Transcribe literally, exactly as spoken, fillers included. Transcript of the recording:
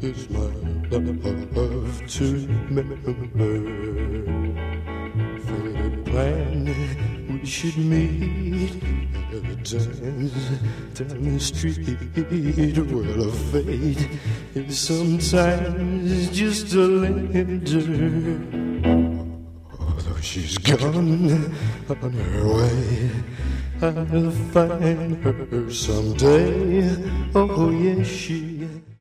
is my love to remember. Fate planned we should meet at a dance down the street. Well, a fate is sometimes just a lender. Although she's gone on her way, I'll find her someday. Oh yes, she